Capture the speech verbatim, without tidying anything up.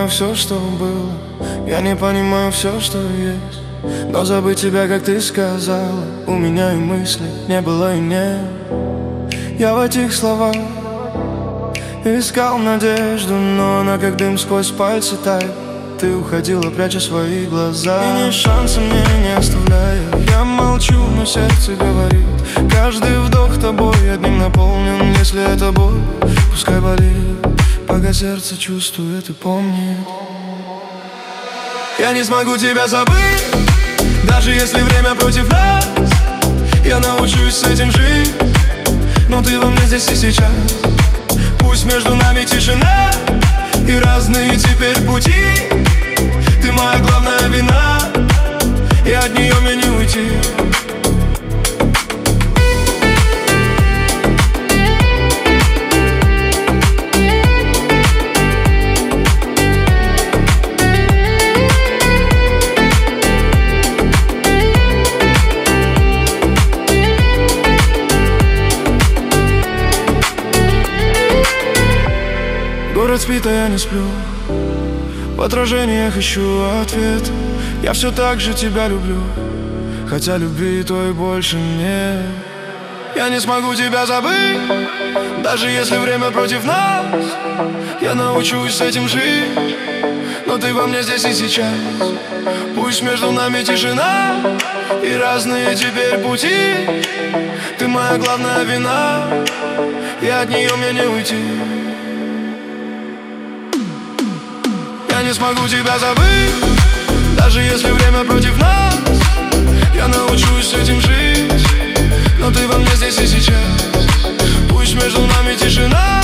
все, что было. Я не понимаю все, что есть. Но забыть тебя, как ты сказала, у меня и мысли не было и нет. Я в этих словах искал надежду, но она как дым сквозь пальцы тает. Ты уходила, пряча свои глаза, и ни шанса мне не оставляя. Я молчу, но сердце говорит: каждый вдох тобой одним наполнен. Если это боль, пускай болит, пока сердце чувствует и помнит. Я не смогу тебя забыть, даже если время против нас. Я научусь с этим жить, но ты во мне здесь и сейчас. Пусть между нами тишина и разные теперь пути. Ты моя главная вина, и от нее мне не уйти. Город спит, а я не сплю. В отражениях ищу ответ. Я все так же тебя люблю, хотя любви той больше нет. Я не смогу тебя забыть, даже если время против нас. Я научусь с этим жить, но ты во мне здесь и сейчас. Пусть между нами тишина и разные теперь пути. Ты моя главная вина, и от нее мне не уйти. Я не смогу тебя забыть, даже если время против нас. Я научусь с этим жить, но ты во мне здесь и сейчас. Пусть между нами тишина